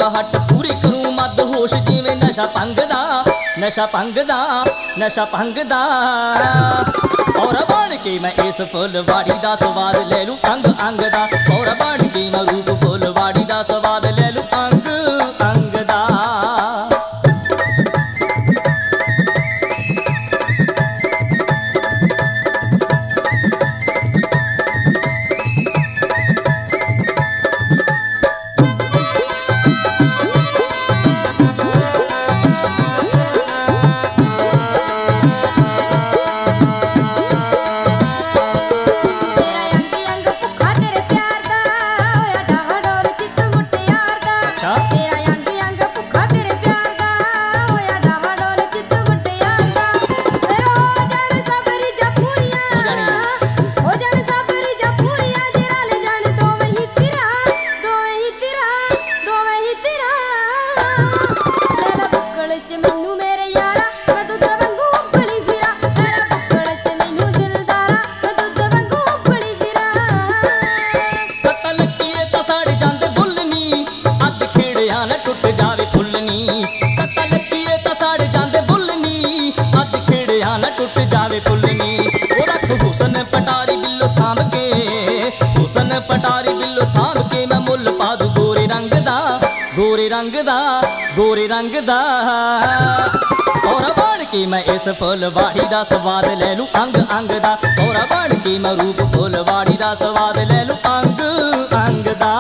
ਕਰੂੰਗਾ ਹੱਟ ਪੂਰੀ ਕਰੂੰ ਮੱਦ ਹੋਸ਼ ਜਿਵੇਂ ਨਸ਼ਾ ਭੰਗਦਾ ਨਸ਼ਾ ਭੰਗਦਾ ਨਸ਼ਾ ਭੰਗਦਾ ਔਰ ਬਣ ਕੇ ਮੈਂ ਇਸ ਫੁੱਲਵਾੜੀ ਦਾ ਸਵਾਦ ਲੈ ਲੂੰ ਅੰਗ ਅੰਗ ਦਾ ਔਰ ਬਣ ਕੇ ਮੈਂ ਰੂਪ ਫੁੱਲਵਾੜੀ ਦਾ ਸਵਾਦ ਲੈ ਲੂੰ ਅੰਗ ਅੰਗ ਦਾ ਗੋਰੇ ਰੰਗ ਦਾ ਔਰ ਬਣ ਕੇ ਮੈਂ ਇਸ ਫੁੱਲਵਾੜੀ ਦਾ ਸਵਾਦ ਲੈ ਲੂੰ ਅੰਗ ਅੰਗ ਦਾ ਔਰ ਬਣ ਕੇ ਮੈਂ ਰੂਪ ਫੁੱਲਵਾੜੀ ਦਾ ਸਵਾਦ ਲੈ ਲੂੰ ਅੰਗ ਅੰਗ ਦਾ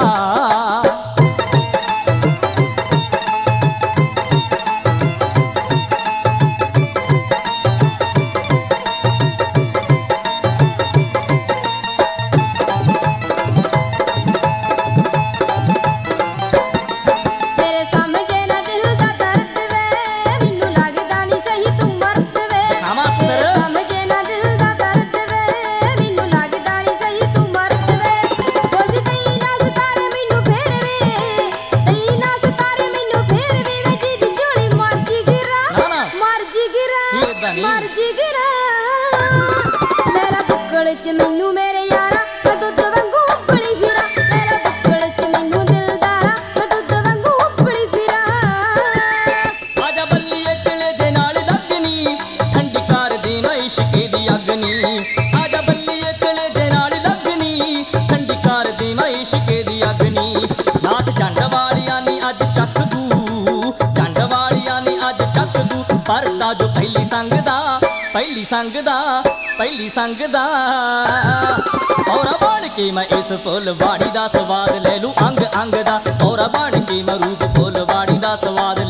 ਮੈਨੂੰ ਮੇਰੇ ਯਾਰਾ ਮੈਂ ਦੁੱਧ ਵਾਂਗੂ ਉਬਲੀ ਫਿਰਾਂ ਮੇਰਾ ਬੁੱਕਲ ਚ ਮੈਨੂੰ ਦਿਲਦਾਰਾ ਮੈਂ ਦੁੱਧ ਵਾਂਗੂ ਉਬਲੀ ਫਿਰਾਂ ਆਜਾ ਬੱਲੀਏ ਕਲੇਜੇ ਨਾਲ ਲੱਗਨੀ ਠੰਡੀ ਕਰ ਦੇ ਮੈਂ ਇਸ਼ਕੇ ਦੀ ਅਗਨੀ ਆਜਾ ਬੱਲੀਏ ਕਲੇਜੇ ਨਾਲ ਲੱਗਨੀ ਠੰਡੀ ਕਰ ਦੇ ਮੈਂ ਇਸ਼ਕੇ ਦੀ ਅਗਨੀ ਨਾਚ ਜੰਡ ਵਾਲੀਆਂ ਨੀ ਅੱਜ ਚੱਕ ਦੂ ਜੰਡ ਵਾਲੀਆਂ ਨੀ ਅੱਜ ਚੱਕ ਦੂ ਪਰਦਾ ਜੋ ਪਹਿਲੀ ਸੰਗ ਦਾ ਪਹਿਲੀ ਸੰਗ ਦਾ ਪਹਿਲੀ ਸੰਗ ਦਾ ਔਰ ਬਣ ਕੇ ਮੈਂ ਇਸ ਫੁੱਲਵਾੜੀ ਦਾ ਸਵਾਦ ਲੈ ਲੂੰ ਅੰਗ ਅੰਗ ਦਾ ਔਰ ਬਣ ਕੇ ਮੈਂ ਰੂਪ ਫੁੱਲਵਾੜੀ ਦਾ ਸਵਾਦ